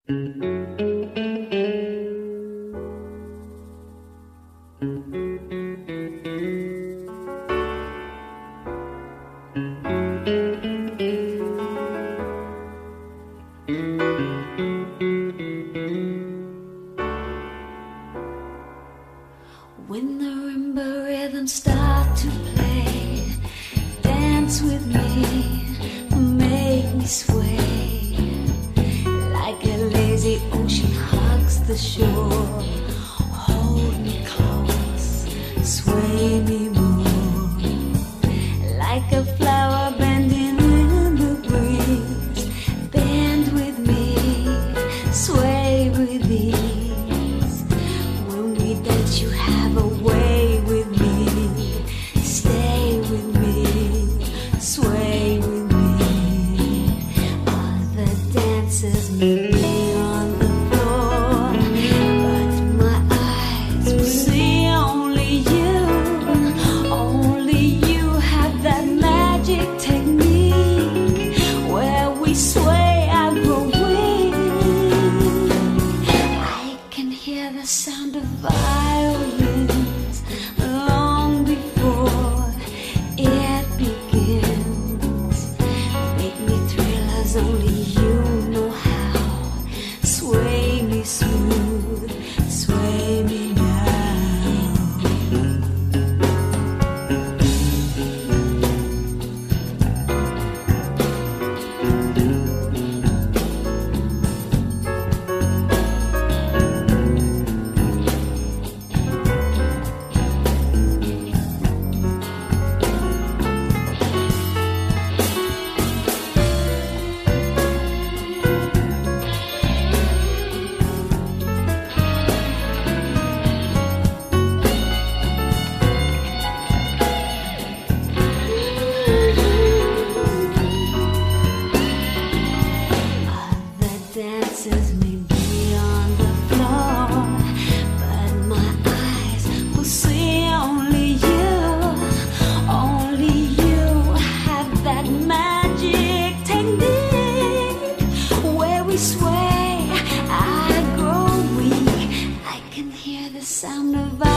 When the marimba rhythms start to play, dance with me, make me sway. Like a lazy ocean hugs the shore, hold me close, sway me more. Like a flower bending in the breeze, bend with me, sway with ease. When we dance you have a way with me, stay with me, sway with me. All the dancers may be on the floor, but my eyes will see only you. Only you have that magic technique where we sway, I grow weak. I can hear the sound of violins long before it begins. Make me thrill as only you know how. Sway me smooth, sway me now. Dancers may be on the floor, but my eyes will see only you. Only you have that magic technique where we sway, I grow weak. I can hear the sound of